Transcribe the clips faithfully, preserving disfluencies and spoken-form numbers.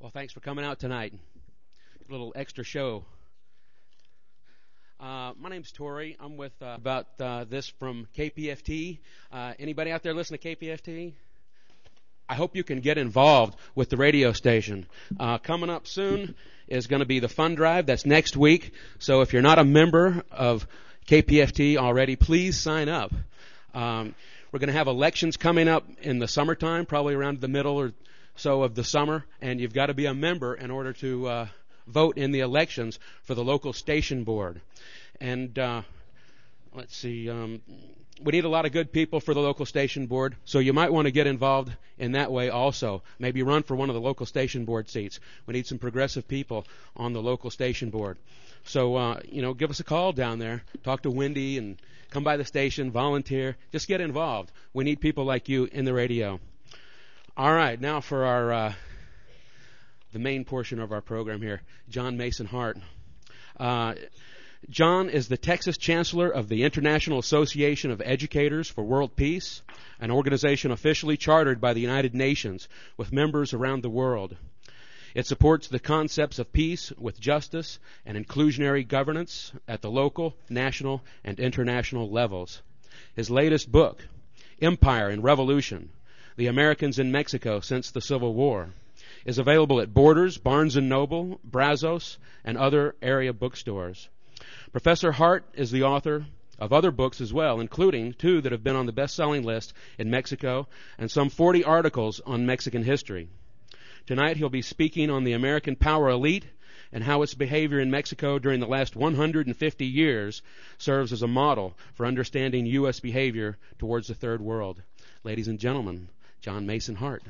Well, thanks for coming out tonight. A little extra show. Uh, my name's Tori. I'm with uh, about uh, this from K P F T. Uh, anybody out there listen to K P F T? I hope you can get involved with the radio station. Uh, coming up soon is going to be the fund drive. That's next week. So if you're not a member of K P F T already, please sign up. Um, we're going to have elections coming up in the summertime, probably around the middle or so of the summer, and you've got to be a member in order to uh, vote in the elections for the local station board. And uh, let's see, um, we need a lot of good people for the local station board, so you might want to get involved in that way also. Maybe run for one of the local station board seats. We need some progressive people on the local station board. So, uh, you know, give us a call down there. Talk to Wendy and come by the station, volunteer. Just get involved. We need people like you in the radio. All right, now for our uh, the main portion of our program here, John Mason Hart. Uh, John is the Texas Chancellor of the International Association of Educators for World Peace, an organization officially chartered by the United Nations with members around the world. It supports the concepts of peace with justice and inclusionary governance at the local, national, and international levels. His latest book, Empire and Revolution, The Americans in Mexico Since the Civil War, is available at Borders, Barnes and Noble, Brazos, and other area bookstores. Professor Hart is the author of other books as well, including two that have been on the best-selling list in Mexico and some forty articles on Mexican history. Tonight he'll be speaking on the American power elite and how its behavior in Mexico during the last one hundred fifty years serves as a model for understanding U S behavior towards the Third World. Ladies and gentlemen, John Mason Hart.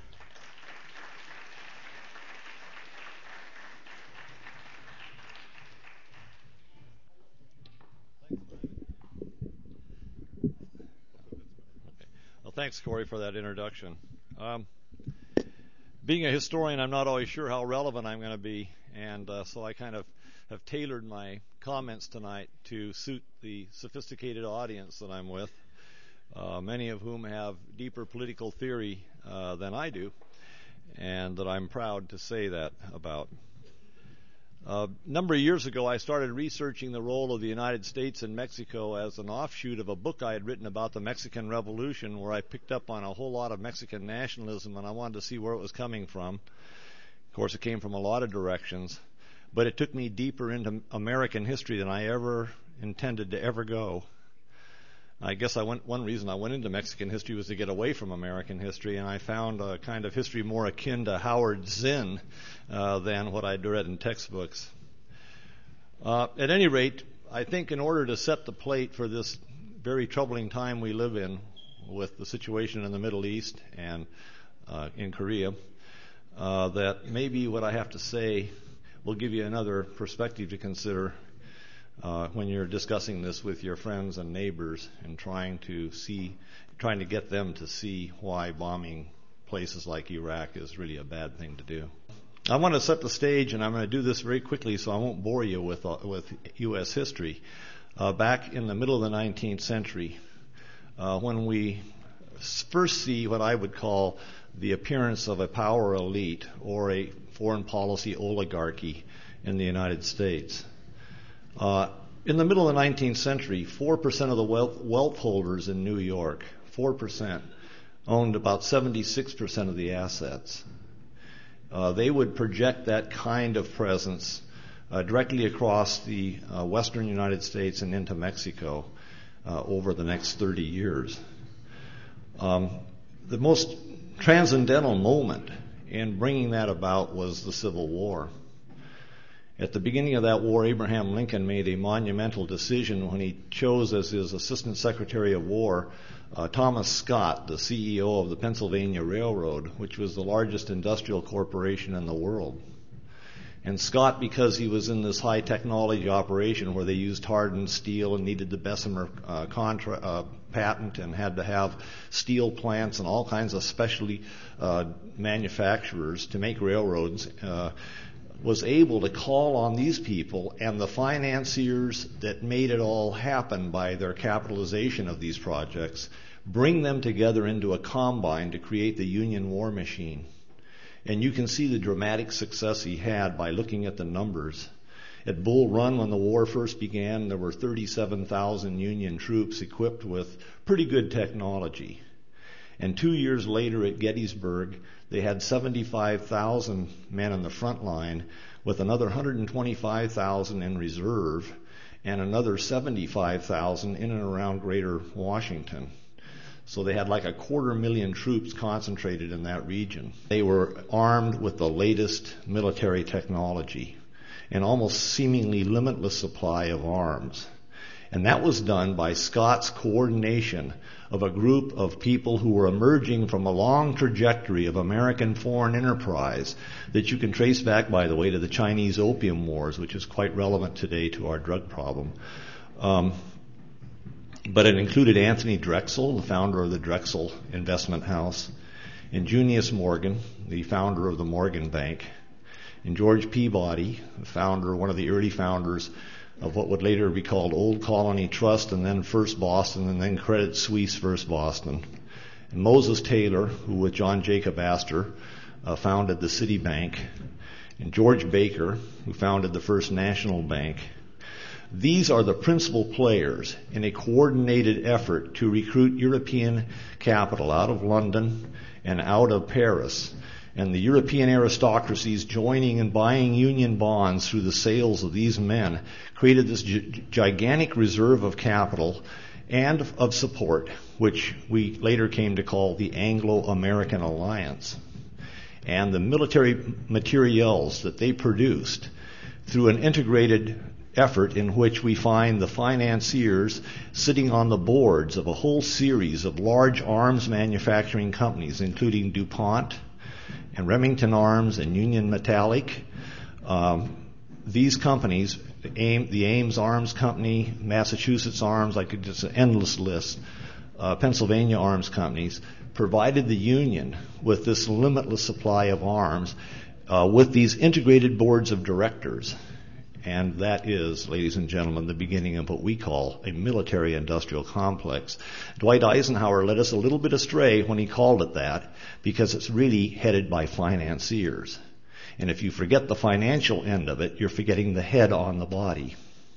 Well, thanks, Corey, for that introduction. Um, being a historian, I'm not always sure how relevant I'm going to be, and uh, so I kind of have tailored my comments tonight to suit the sophisticated audience that I'm with. Uh, many of whom have deeper political theory uh, than I do, and that I'm proud to say that about. Uh, a number of years ago, I started researching the role of the United States in Mexico as an offshoot of a book I had written about the Mexican Revolution, where I picked up on a whole lot of Mexican nationalism, and I wanted to see where it was coming from. Of course, it came from a lot of directions, but it took me deeper into American history than I ever intended to ever go. I guess I went, one reason I went into Mexican history was to get away from American history, and I found a kind of history more akin to Howard Zinn uh, than what I'd read in textbooks. Uh, at any rate, I think in order to set the plate for this very troubling time we live in with the situation in the Middle East and uh, in Korea, uh, that maybe what I have to say will give you another perspective to consider Uh, when you're discussing this with your friends and neighbors and trying to see, trying to get them to see why bombing places like Iraq is really a bad thing to do. I want to set the stage, and I'm going to do this very quickly so I won't bore you with uh, with U S history. Uh, back in the middle of the nineteenth century, uh, when we first see what I would call the appearance of a power elite or a foreign policy oligarchy in the United States. Uh, in the middle of the nineteenth century, four percent of the wealth, wealth holders in New York, four percent, owned about seventy-six percent of the assets. Uh, they would project that kind of presence uh, directly across the uh, western United States and into Mexico uh, over the next thirty years. Um, the most transcendental moment in bringing that about was the Civil War. At the beginning of that war, Abraham Lincoln made a monumental decision when he chose as his Assistant Secretary of War uh, Thomas Scott, the C E O of the Pennsylvania Railroad, which was the largest industrial corporation in the world. And Scott, because he was in this high technology operation where they used hardened steel and needed the Bessemer uh, contra- uh, patent and had to have steel plants and all kinds of specialty uh, manufacturers to make railroads, uh, was able to call on these people and the financiers that made it all happen by their capitalization of these projects, bring them together into a combine to create the Union war machine. And you can see the dramatic success he had by looking at the numbers. At Bull Run, when the war first began, there were thirty-seven thousand Union troops equipped with pretty good technology. And two years later at Gettysburg, they had seventy-five thousand men on the front line, with another one hundred twenty-five thousand in reserve and another seventy-five thousand in and around Greater Washington. So they had like a quarter million troops concentrated in that region. They were armed with the latest military technology, an almost seemingly limitless supply of arms. And that was done by Scott's coordination of a group of people who were emerging from a long trajectory of American foreign enterprise that you can trace back, by the way, to the Chinese Opium Wars, which is quite relevant today to our drug problem. Um, but it included Anthony Drexel, the founder of the Drexel Investment House, and Junius Morgan, the founder of the Morgan Bank, and George Peabody, the founder, one of the early founders of what would later be called Old Colony Trust, and then First Boston, and then Credit Suisse First Boston. And Moses Taylor, who with John Jacob Astor uh, founded the Citibank, and George Baker, who founded the First National Bank. These are the principal players in a coordinated effort to recruit European capital out of London and out of Paris, and the European aristocracies joining and buying Union bonds through the sales of these men created this gi- gigantic reserve of capital and of support, which we later came to call the Anglo-American Alliance. And the military materials that they produced through an integrated effort in which we find the financiers sitting on the boards of a whole series of large arms manufacturing companies, including DuPont and Remington Arms and Union Metallic. Um, these companies, AIM, the Ames Arms Company, Massachusetts Arms, I could just an endless list, uh, Pennsylvania Arms Companies, provided the Union with this limitless supply of arms uh, with these integrated boards of directors. And that is, ladies and gentlemen, the beginning of what we call a military-industrial complex. Dwight Eisenhower led us a little bit astray when he called it that, because it's really headed by financiers. And if you forget the financial end of it, you're forgetting the head on the body.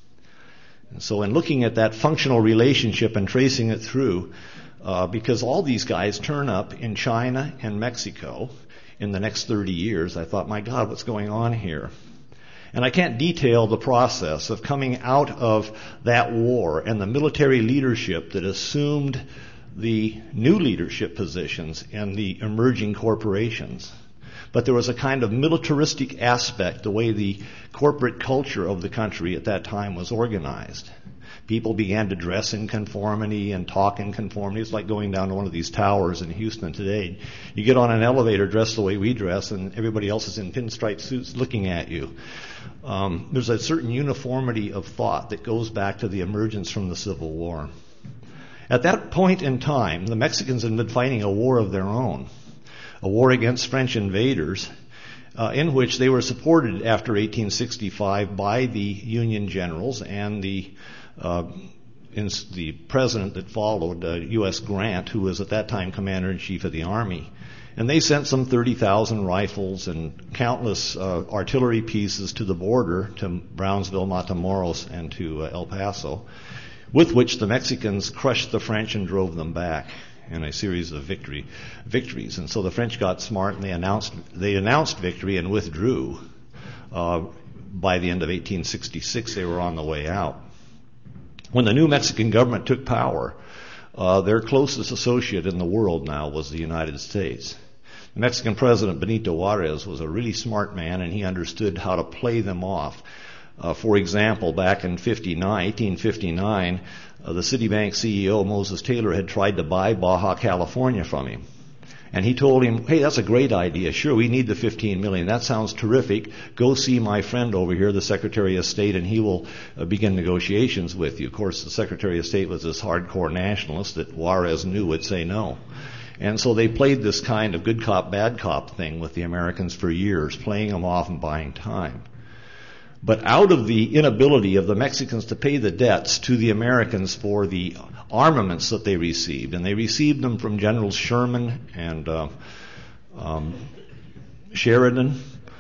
And so in looking at that functional relationship and tracing it through, uh, because all these guys turn up in China and Mexico in the next thirty years, I thought, my God, what's going on here? And I can't detail the process of coming out of that war and the military leadership that assumed the new leadership positions in the emerging corporations. But there was a kind of militaristic aspect, the way the corporate culture of the country at that time was organized. People began to dress in conformity and talk in conformity. It's like going down to one of these towers in Houston today. You get on an elevator dressed the way we dress, and everybody else is in pinstripe suits looking at you. Um, there's a certain uniformity of thought that goes back to the emergence from the Civil War. At that point in time, the Mexicans had been fighting a war of their own, a war against French invaders, uh, in which they were supported after eighteen sixty-five by the Union generals and the Uh, in the president that followed, uh, U S Grant, who was at that time commander-in-chief of the Army. And they sent some thirty thousand rifles and countless uh, artillery pieces to the border, to Brownsville, Matamoros, and to uh, El Paso, with which the Mexicans crushed the French and drove them back in a series of victory victories. And so the French got smart, and they announced they announced victory and withdrew. Uh, by the end of eighteen sixty-six, they were on the way out. When the new Mexican government took power, uh, their closest associate in the world now was the United States. The Mexican president, Benito Juarez, was a really smart man, and he understood how to play them off. Uh, for example, back in eighteen fifty-nine, uh, the Citibank C E O, Moses Taylor, had tried to buy Baja California from him. And he told him, hey, that's a great idea. Sure, we need the fifteen million dollars. That sounds terrific. Go see my friend over here, the Secretary of State, and he will uh, begin negotiations with you. Of course, the Secretary of State was this hardcore nationalist that Juarez knew would say no. And so they played this kind of good cop, bad cop thing with the Americans for years, playing them off and buying time. But out of the inability of the Mexicans to pay the debts to the Americans for the armaments that they received, and they received them from Generals Sherman and uh, um, Sheridan,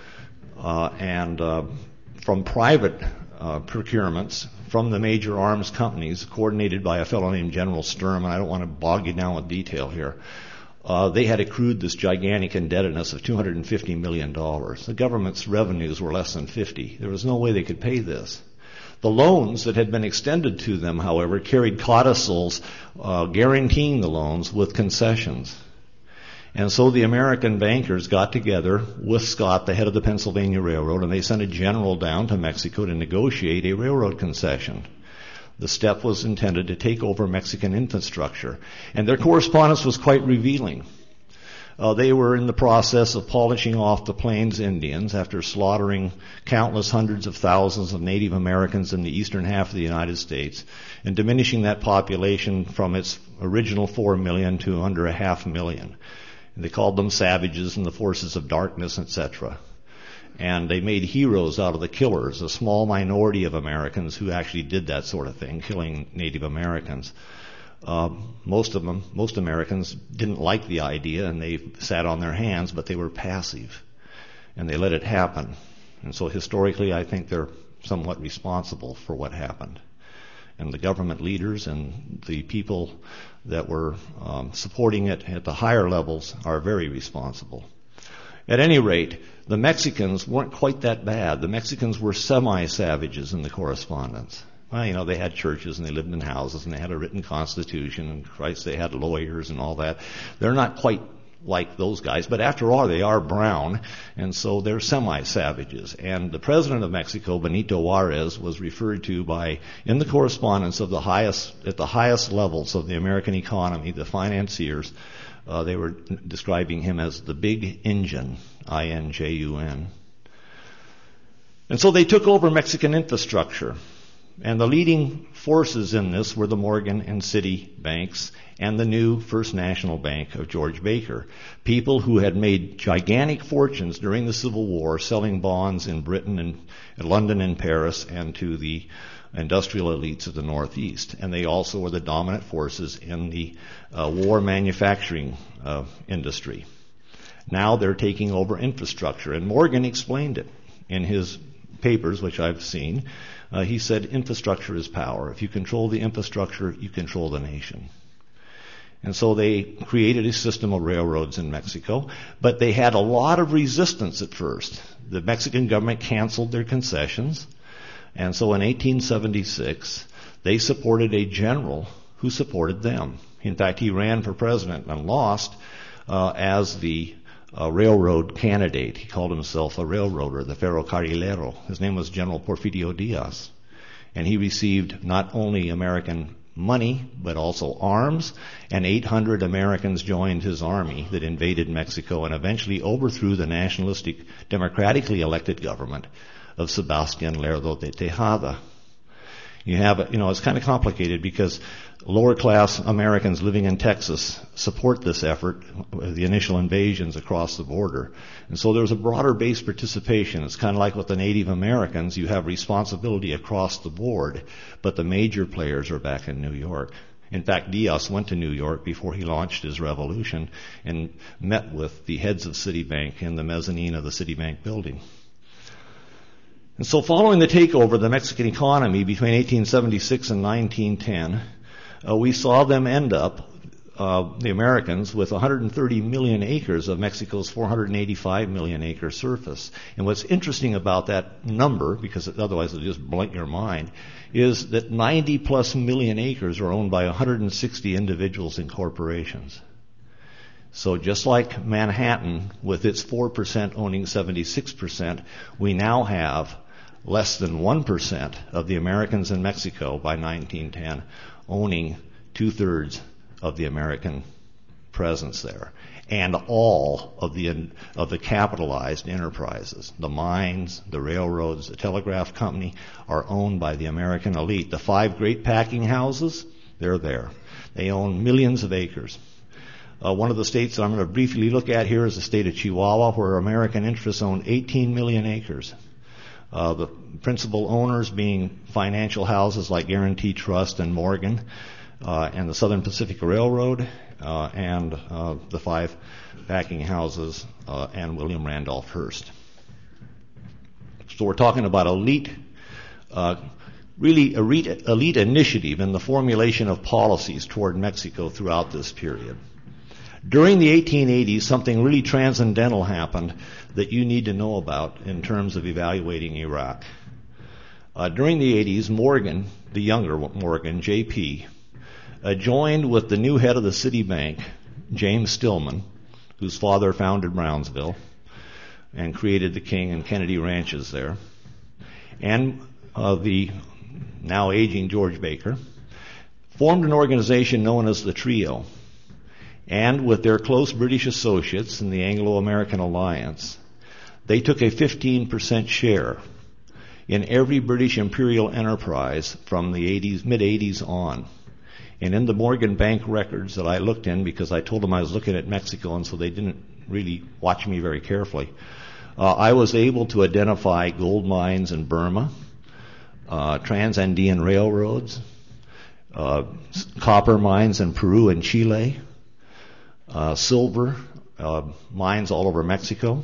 uh, and uh, from private uh, procurements from the major arms companies, coordinated by a fellow named General Sturm, and I don't want to bog you down with detail here. Uh, they had accrued this gigantic indebtedness of two hundred fifty million dollars. The government's revenues were less than fifty. There was no way they could pay this. The loans that had been extended to them, however, carried codicils uh, guaranteeing the loans with concessions. And so the American bankers got together with Scott, the head of the Pennsylvania Railroad, and they sent a general down to Mexico to negotiate a railroad concession. The step was intended to take over Mexican infrastructure. And their correspondence was quite revealing. Uh, they were in the process of polishing off the Plains Indians after slaughtering countless hundreds of thousands of Native Americans in the eastern half of the United States and diminishing that population from its original four million to under a half million. And they called them savages and the forces of darkness, et cetera. And they made heroes out of the killers, a small minority of Americans who actually did that sort of thing, killing Native Americans. Uh, most of them, most Americans didn't like the idea, and they sat on their hands, but they were passive, and they let it happen. And so historically, I think they're somewhat responsible for what happened. And the government leaders and the people that were um, supporting it at the higher levels are very responsible. At any rate, the Mexicans weren't quite that bad. The Mexicans were semi-savages in the correspondence. Well, you know, they had churches and they lived in houses and they had a written constitution and Christ, they had lawyers and all that. They're not quite like those guys, but after all, they are brown, and so they're semi-savages. And the president of Mexico, Benito Juarez, was referred to by, in the correspondence of the highest, at the highest levels of the American economy, the financiers, uh, they were describing him as the big Injun, I N J U N. And so they took over Mexican infrastructure. And the leading forces in this were the Morgan and City banks and the new First National Bank of George Baker, people who had made gigantic fortunes during the Civil War selling bonds in Britain and in London and Paris and to the industrial elites of the Northeast. And they also were the dominant forces in the uh, war manufacturing uh, industry. Now they're taking over infrastructure. And Morgan explained it in his papers, which I've seen. Uh, he said, infrastructure is power. If you control the infrastructure, you control the nation. And so they created a system of railroads in Mexico, but they had a lot of resistance at first. The Mexican government canceled their concessions, and so in eighteen seventy-six, they supported a general who supported them. In fact, he ran for president and lost uh, as the a railroad candidate. He called himself a railroader, the ferrocarrilero. His name was General Porfirio Diaz. And he received not only American money, but also arms, and eight hundred Americans joined his army that invaded Mexico and eventually overthrew the nationalistic, democratically elected government of Sebastián Lerdo de Tejada. You have, you know, it's kind of complicated because lower class Americans living in Texas support this effort, the initial invasions across the border. And so there's a broader base participation. It's kind of like with the Native Americans. You have responsibility across the board, but the major players are back in New York. In fact, Diaz went to New York before he launched his revolution and met with the heads of Citibank in the mezzanine of the Citibank building. And so following the takeover of the Mexican economy between eighteen seventy-six and nineteen ten, uh, we saw them end up, uh, the Americans, with one hundred thirty million acres of Mexico's four hundred eighty-five million acre surface. And what's interesting about that number, because otherwise it'll just blunt your mind, is that ninety plus million acres are owned by one hundred sixty individuals and corporations. So just like Manhattan, with its four percent owning seventy-six percent, we now have less than one percent of the Americans in Mexico by nineteen ten owning two-thirds of the American presence there. And all of the of the capitalized enterprises, the mines, the railroads, the telegraph company, are owned by the American elite. The five great packing houses, they're there. They own millions of acres. Uh, one of the states that I'm going to briefly look at here is the state of Chihuahua, where American interests own eighteen million acres. Uh, the principal owners being financial houses like Guarantee Trust and Morgan. uh, and the Southern Pacific Railroad, uh, and uh, the five backing houses, uh, and William Randolph Hearst. So we're talking about elite, uh, really elite, elite initiative in the formulation of policies toward Mexico throughout this period. During the eighteen eighties, something really transcendental happened that you need to know about in terms of evaluating Iraq. Uh, during the eighties, Morgan, the younger Morgan, J P, uh, joined with the new head of the Citibank, James Stillman, whose father founded Brownsville and created the King and Kennedy ranches there, and uh, the now aging George Baker, formed an organization known as the Trio. And with their close British associates in the Anglo-American alliance, they took a fifteen percent share in every British imperial enterprise from the eighties, mid-eighties on. And in the Morgan Bank records that I looked in, because I told them I was looking at Mexico, and so they didn't really watch me very carefully, uh, I was able to identify gold mines in Burma, uh, Trans-Andean railroads, uh, copper mines in Peru and Chile, Uh, silver, uh, mines all over Mexico,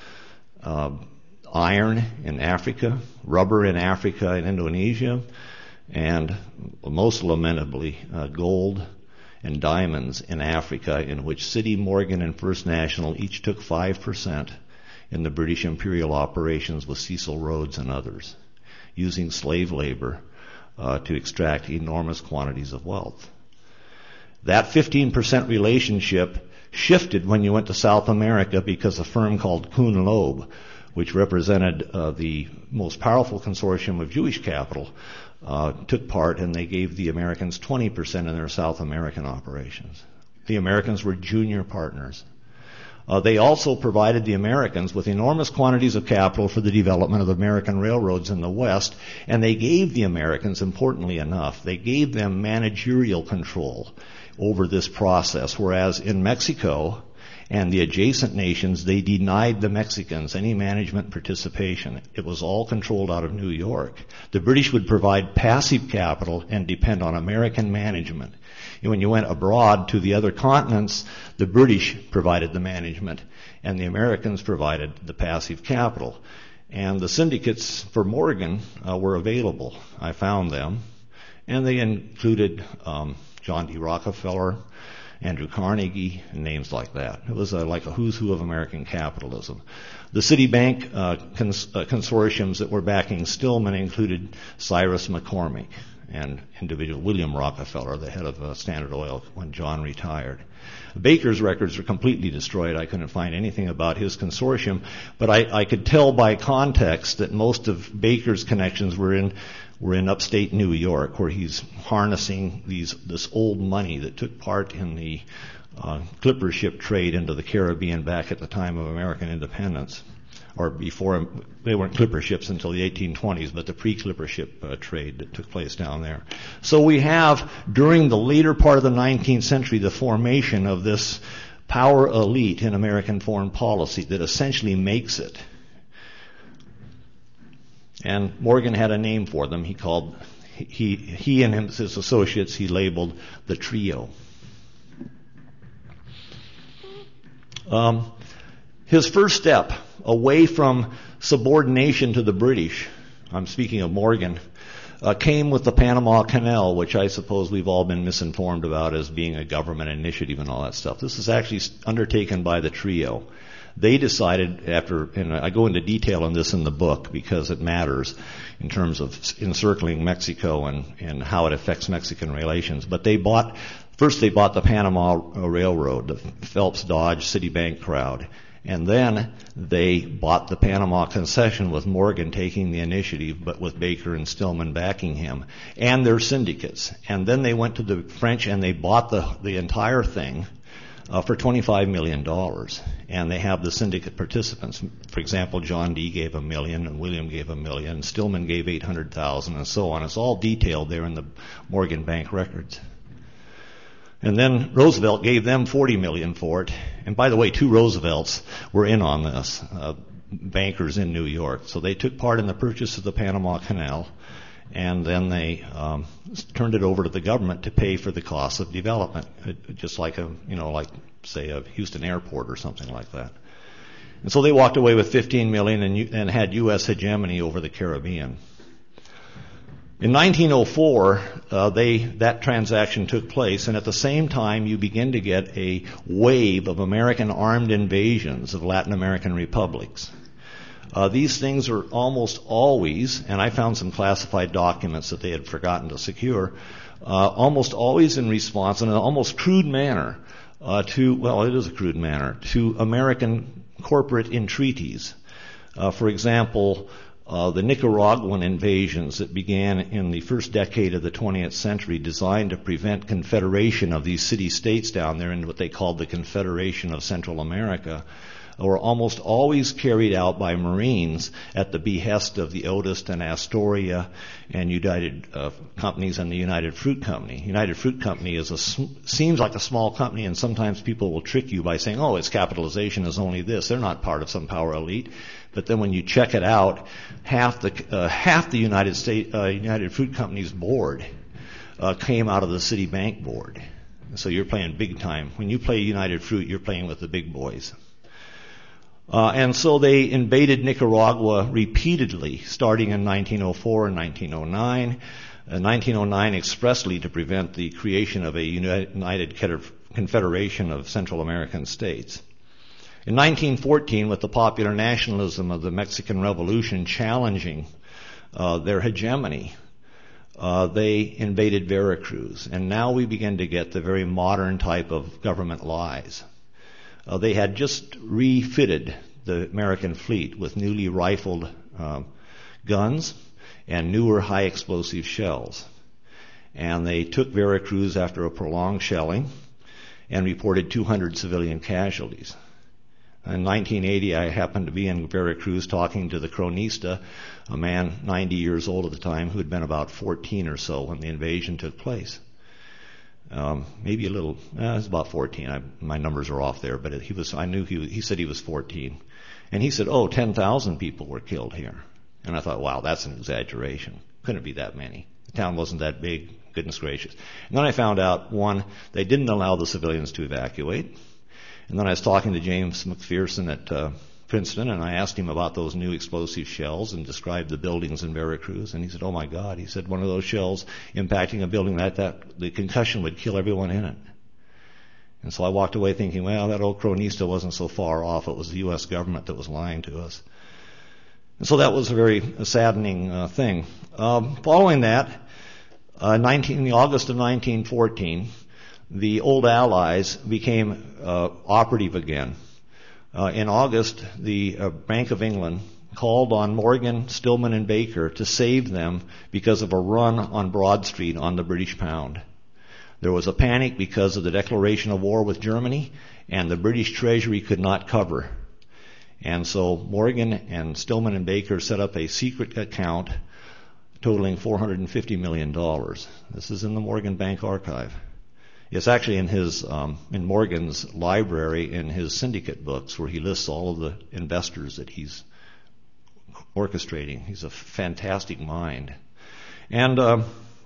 uh, iron in Africa, rubber in Africa and Indonesia, and most lamentably, uh, gold and diamonds in Africa, in which Citi, Morgan, and First National each took five percent in the British imperial operations with Cecil Rhodes and others, using slave labor uh, to extract enormous quantities of wealth. That fifteen percent relationship shifted when you went to South America, because a firm called Kuhn Loeb, which represented uh, the most powerful consortium of Jewish capital, uh, took part, and they gave the Americans twenty percent in their South American operations. The Americans were junior partners. Uh, they also provided the Americans with enormous quantities of capital for the development of American railroads in the West, and they gave the Americans, importantly enough, they gave them managerial control over this process, whereas in Mexico and the adjacent nations, they denied the Mexicans any management participation. It was all controlled out of New York. The British would provide passive capital and depend on American management. And when you went abroad to the other continents, the British provided the management and the Americans provided the passive capital. And the syndicates for Morgan uh, were available. I found them. And they included um, John D. Rockefeller, Andrew Carnegie, and names like that. It was uh, like a who's who of American capitalism. The Citibank uh, cons- uh, consortiums that were backing Stillman included Cyrus McCormick and individual William Rockefeller, the head of uh, Standard Oil when John retired. Baker's records are completely destroyed. I couldn't find anything about his consortium, but I, I could tell by context that most of Baker's connections were in were in upstate New York, where he's harnessing these this old money that took part in the uh, clipper ship trade into the Caribbean back at the time of American independence, or before. They weren't clipper ships until the eighteen twenties, but the pre-clipper ship uh, trade that took place down there. So we have, during the later part of the nineteenth century, the formation of this power elite in American foreign policy that essentially makes it. And Morgan had a name for them. He called, he, he and his associates, he labeled the Trio. Um, his first step away from subordination to the British, I'm speaking of Morgan, uh, came with the Panama Canal, which I suppose we've all been misinformed about as being a government initiative and all that stuff. This is actually undertaken by the Trio. They decided after, and I go into detail on this in the book because it matters in terms of encircling Mexico and, and how it affects Mexican relations. But they bought, first they bought the Panama Railroad, the Phelps Dodge Citibank crowd. And then they bought the Panama concession with Morgan taking the initiative, but with Baker and Stillman backing him, and their syndicates. And then they went to the French and they bought the, the entire thing Uh, for twenty-five million dollars, and they have the syndicate participants. For example, John D. gave a million, and William gave a million, and Stillman gave eight hundred thousand, and so on. It's all detailed there in the Morgan Bank records. And then Roosevelt gave them forty million for it. And by the way, two Roosevelts were in on this, uh, bankers in New York. So they took part in the purchase of the Panama Canal, and then they um, turned it over to the government to pay for the cost of development, just like a, you know, like say a Houston airport or something like that. And so they walked away with fifteen million dollars and, and had U S hegemony over the Caribbean. In nineteen oh four, uh, they that transaction took place, and at the same time, you begin to get a wave of American armed invasions of Latin American republics. Uh, these things are almost always, and I found some classified documents that they had forgotten to secure, uh, almost always in response, in an almost crude manner, uh, to, well, it is a crude manner, to American corporate entreaties. Uh, for example, Uh, the Nicaraguan invasions that began in the first decade of the twentieth century, designed to prevent confederation of these city-states down there in what they called the Confederation of Central America, were almost always carried out by Marines at the behest of the Otis and Astoria and United uh, companies and the United Fruit Company. United Fruit Company is a seems like a small company, and sometimes people will trick you by saying, oh, its capitalization is only this. They're not part of some power elite. But then when you check it out, half the uh, half the United States uh, United Fruit Company's board uh, came out of the Citibank board. So you're playing big time. When you play United Fruit, you're playing with the big boys. Uh, and so they invaded Nicaragua repeatedly, starting in nineteen oh four and nineteen oh nine. Uh, nineteen oh nine expressly to prevent the creation of a united confederation of Central American states. In nineteen fourteen, with the popular nationalism of the Mexican Revolution challenging uh, their hegemony, uh, they invaded Veracruz. And now we begin to get the very modern type of government lies. Uh, they had just refitted the American fleet with newly rifled um, guns and newer high explosive shells. And they took Veracruz after a prolonged shelling and reported two hundred civilian casualties. In nineteen eighty, I happened to be in Veracruz talking to the Cronista, a man ninety years old at the time who had been about fourteen or so when the invasion took place. Um, maybe a little, uh, it was about fourteen. I, my numbers are off there, but it, he was, I knew he, he said he was fourteen. And he said, oh, ten thousand people were killed here. And I thought, wow, that's an exaggeration. Couldn't be that many. The town wasn't that big, goodness gracious. And then I found out, one, they didn't allow the civilians to evacuate. And then I was talking to James McPherson at uh, Princeton, and I asked him about those new explosive shells and described the buildings in Veracruz. And he said, oh my God, he said, one of those shells impacting a building like that, the concussion would kill everyone in it. And so I walked away thinking, well, that old Cronista wasn't so far off. It was the U S government that was lying to us. And so that was a very saddening uh, thing. Um, following that, uh, nineteen, in August of nineteen fourteen, the old allies became uh, operative again. Uh, in August, the uh, Bank of England called on Morgan, Stillman, and Baker to save them because of a run on Broad Street on the British pound. There was a panic because of the declaration of war with Germany, and the British Treasury could not cover. And so Morgan and Stillman and Baker set up a secret account totaling four hundred fifty million dollars. This is in the Morgan Bank archive. It's actually in his, um, in Morgan's library in his syndicate books, where he lists all of the investors that he's orchestrating. He's a fantastic mind. And um,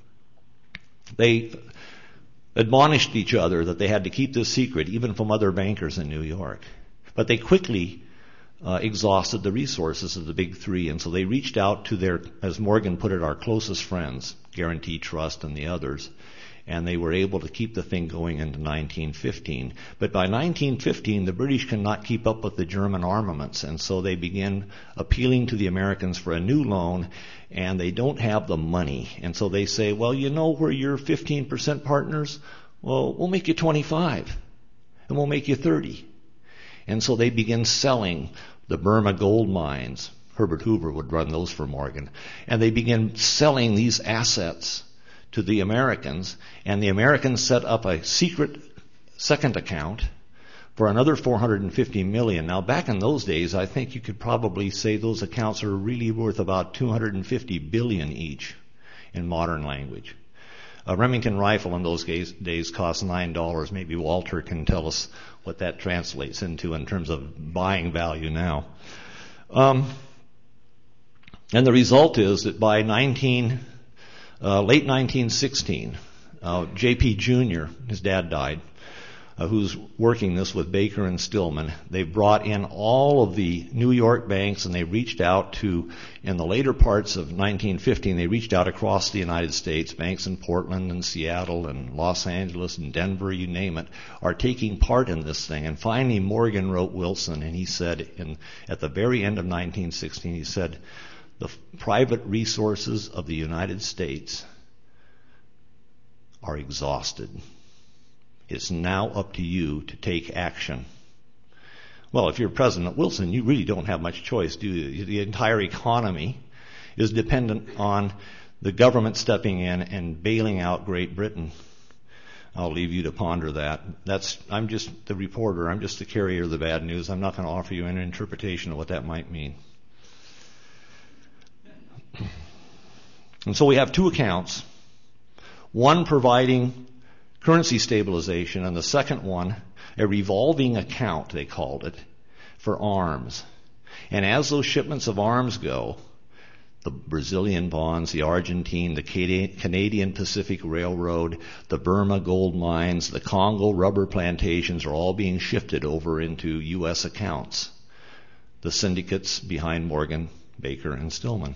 they admonished each other that they had to keep this secret, even from other bankers in New York. But they quickly uh, exhausted the resources of the big three, and so they reached out to their, as Morgan put it, our closest friends, Guarantee Trust and the others, and they were able to keep the thing going into nineteen fifteen. But by nineteen fifteen, the British cannot keep up with the German armaments, and so they begin appealing to the Americans for a new loan, and they don't have the money. And so they say, well, you know where you're fifteen percent partners? Well, we'll make you twenty-five, and we'll make you thirty. And so they begin selling the Burma gold mines. Herbert Hoover would run those for Morgan. And they begin selling these assets to the Americans, and the Americans set up a secret second account for another four hundred fifty million dollars. Now, back in those days, I think you could probably say those accounts are really worth about two hundred fifty billion dollars each in modern language. A Remington rifle in those days cost nine dollars. Maybe Walter can tell us what that translates into in terms of buying value now. Um, and the result is that by nineteen Uh, late nineteen sixteen, uh, J P Junior, his dad died, uh, who's working this with Baker and Stillman. They brought in all of the New York banks, and they reached out to, in the later parts of nineteen fifteen, they reached out across the United States. Banks in Portland and Seattle and Los Angeles and Denver, you name it, are taking part in this thing. And finally, Morgan wrote Wilson, and he said, in, at the very end of nineteen sixteen, he said, the private resources of the United States are exhausted. It's now up to you to take action. Well, if you're President Wilson, you really don't have much choice, do you? The entire economy is dependent on the government stepping in and bailing out Great Britain. I'll leave you to ponder that. That's, I'm just the reporter. I'm just the carrier of the bad news. I'm not going to offer you an interpretation of what that might mean. And so we have two accounts. One providing currency stabilization, and the second one, a revolving account, they called it, for arms. And as those shipments of arms go, the Brazilian bonds, the Argentine, the Canadian Pacific Railroad, the Burma gold mines, the Congo rubber plantations are all being shifted over into U S accounts. The syndicates behind Morgan, Baker, and Stillman.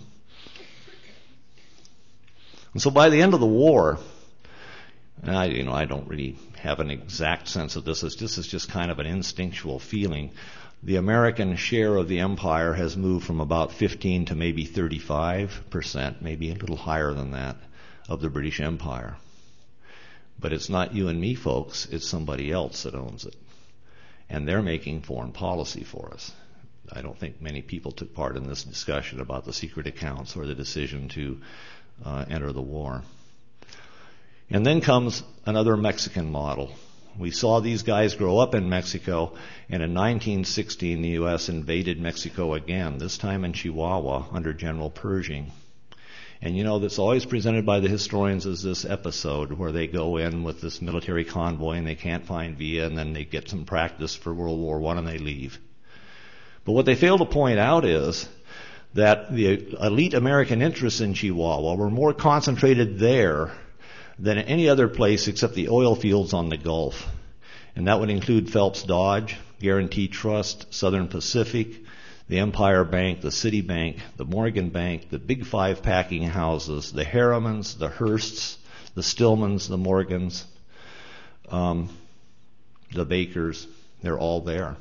And so by the end of the war, and I, you know, I don't really have an exact sense of this. This is just kind of an instinctual feeling. The American share of the empire has moved from about fifteen to maybe thirty-five percent, maybe a little higher than that, of the British Empire. But it's not you and me, folks. It's somebody else that owns it. And they're making foreign policy for us. I don't think many people took part in this discussion about the secret accounts or the decision to uh, enter the war. And then comes another Mexican model. We saw these guys grow up in Mexico, and in nineteen sixteen the U S invaded Mexico again, this time in Chihuahua under General Pershing. And you know, that's always presented by the historians as this episode where they go in with this military convoy and they can't find Villa, and then they get some practice for World War One and they leave. But what they fail to point out is that the elite American interests in Chihuahua were more concentrated there than any other place except the oil fields on the Gulf. And that would include Phelps Dodge, Guarantee Trust, Southern Pacific, the Empire Bank, the Citibank, the Morgan Bank, the Big Five packing houses, the Harrimans, the Hearsts, the Stillmans, the Morgans, um, the Bakers. They're all there.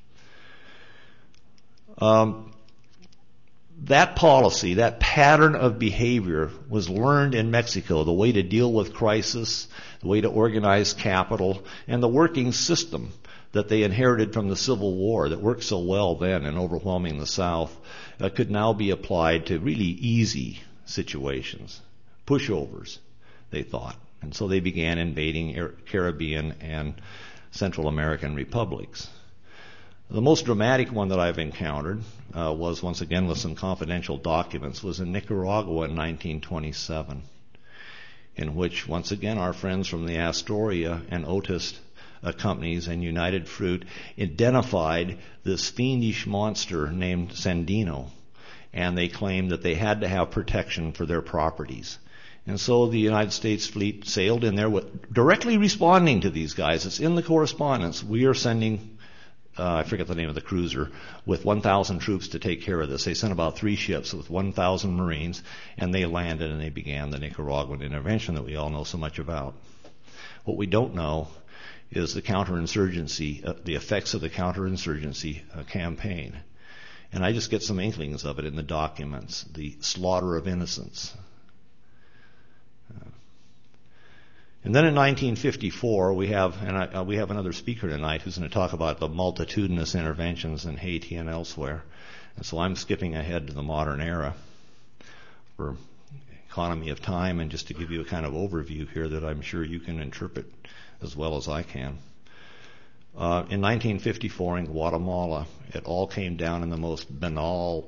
Um, That policy, that pattern of behavior was learned in Mexico, the way to deal with crisis, the way to organize capital, and the working system that they inherited from the Civil War that worked so well then in overwhelming the South uh, could now be applied to really easy situations, pushovers, they thought. And so they began invading Caribbean and Central American republics. The most dramatic one that I've encountered uh, was, once again with some confidential documents, was in Nicaragua in nineteen twenty-seven, in which, once again, our friends from the Astoria and Otis uh, companies and United Fruit identified this fiendish monster named Sandino, and they claimed that they had to have protection for their properties. And so the United States fleet sailed in there with, directly responding to these guys. It's in the correspondence. We are sending Uh, I forget the name of the cruiser, with one thousand troops to take care of this. They sent about three ships with one thousand Marines, and they landed and they began the Nicaraguan intervention that we all know so much about. What we don't know is the counterinsurgency, uh, the effects of the counterinsurgency uh, campaign. And I just get some inklings of it in the documents, the slaughter of innocents. Uh, And then in nineteen fifty-four, we have, and I, uh, we have another speaker tonight who's going to talk about the multitudinous interventions in Haiti and elsewhere. And so I'm skipping ahead to the modern era for economy of time, and just to give you a kind of overview here that I'm sure you can interpret as well as I can. Uh, in nineteen fifty-four in Guatemala, it all came down in the most banal,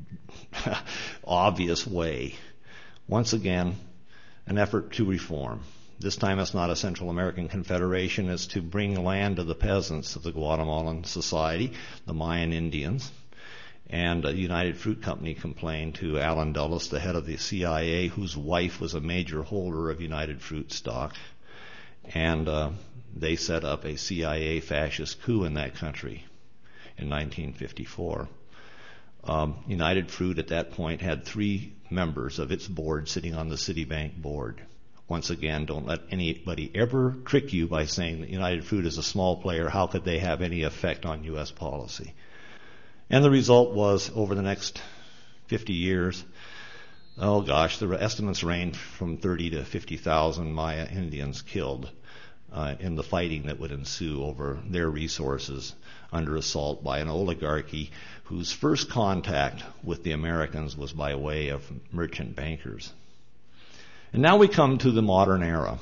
obvious way. Once again, an effort to reform. This time it's not a Central American confederation. It's to bring land to the peasants of the Guatemalan society, the Mayan Indians. And uh, United Fruit Company complained to Allen Dulles, the head of the C I A, whose wife was a major holder of United Fruit stock. And uh, they set up a C I A fascist coup in that country in nineteen fifty-four. Um, United Fruit at that point had three members of its board sitting on the Citibank board. Once again, don't let anybody ever trick you by saying that United Fruit is a small player. How could they have any effect on U S policy? And the result was, over the next fifty years, oh gosh, the estimates range from thirty to fifty thousand Maya Indians killed uh, in the fighting that would ensue over their resources under assault by an oligarchy whose first contact with the Americans was by way of merchant bankers. And now we come to the modern era.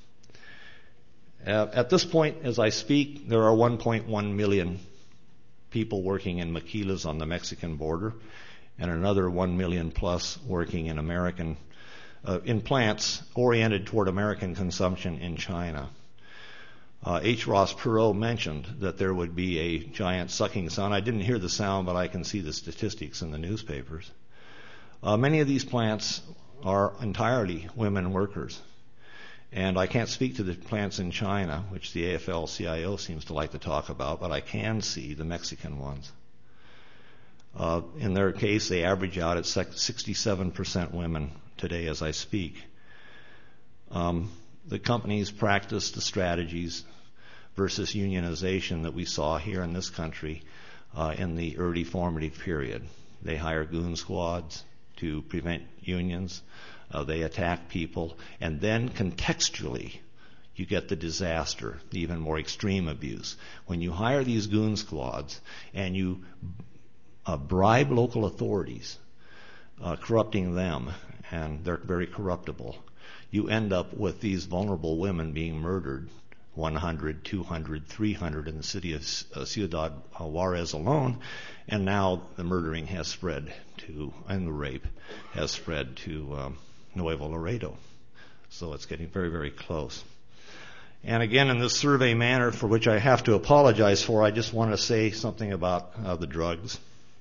Uh, at this point, as I speak, there are one point one million people working in maquilas on the Mexican border, and another one million plus working in American, uh, in plants oriented toward American consumption in China. Uh, H. Ross Perot mentioned that there would be a giant sucking sound. I didn't hear the sound, but I can see the statistics in the newspapers. Uh, many of these plants are entirely women workers. And I can't speak to the plants in China, which the A F L C I O seems to like to talk about, but I can see the Mexican ones. Uh, in their case, they average out at sixty-seven percent women today as I speak. Um, the companies practice the strategies versus unionization that we saw here in this country uh, in the early formative period. They hire goon squads to prevent unions. Uh, they attack people. And then contextually, you get the disaster, the even more extreme abuse. When you hire these goon squads and you uh, bribe local authorities, uh, corrupting them, and they're very corruptible, you end up with these vulnerable women being murdered, one hundred, two hundred, three hundred in the city of uh, Ciudad Juarez alone, and now the murdering has spread to, and the rape has spread to um, Nuevo Laredo. So it's getting very, very close. And again, in this survey manner, for which I have to apologize for, I just want to say something about uh, the drugs.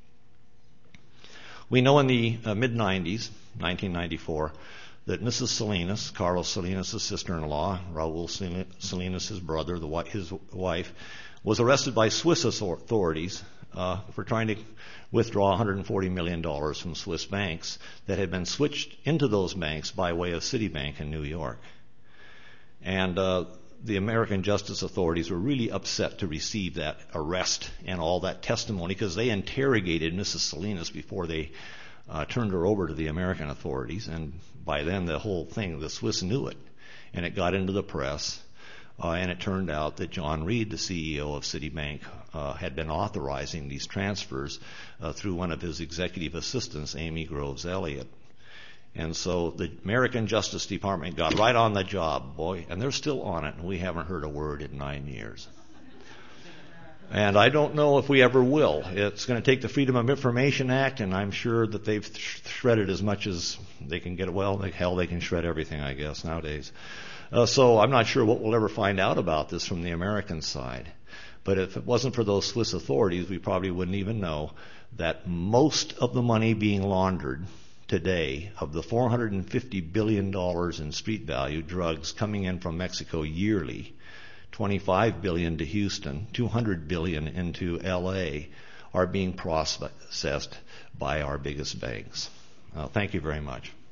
We know in the uh, mid nineties, nineteen ninety-four, that Missus Salinas, Carlos Salinas' sister-in-law, Raul Salinas, his brother, the, his wife, was arrested by Swiss authorities uh, for trying to withdraw one hundred forty million dollars from Swiss banks that had been switched into those banks by way of Citibank in New York. And uh, the American justice authorities were really upset to receive that arrest and all that testimony, because they interrogated Missus Salinas before they uh, turned her over to the American authorities. And by then, the whole thing, the Swiss knew it, and it got into the press. Uh, and it turned out that John Reed, the C E O of Citibank, uh, had been authorizing these transfers uh, through one of his executive assistants, Amy Groves Elliott. And so the American Justice Department got right on the job, boy, and they're still on it, and we haven't heard a word in nine years. And I don't know if we ever will. It's going to take the Freedom of Information Act, and I'm sure that they've sh- shredded as much as they can get. Well, like hell, they can shred everything, I guess, nowadays. Uh, so I'm not sure what we'll ever find out about this from the American side. But if it wasn't for those Swiss authorities, we probably wouldn't even know that most of the money being laundered today, of the four hundred fifty billion dollars in street value drugs coming in from Mexico yearly, twenty-five billion dollars to Houston, two hundred billion dollars into L A, are being processed by our biggest banks. Uh, thank you very much.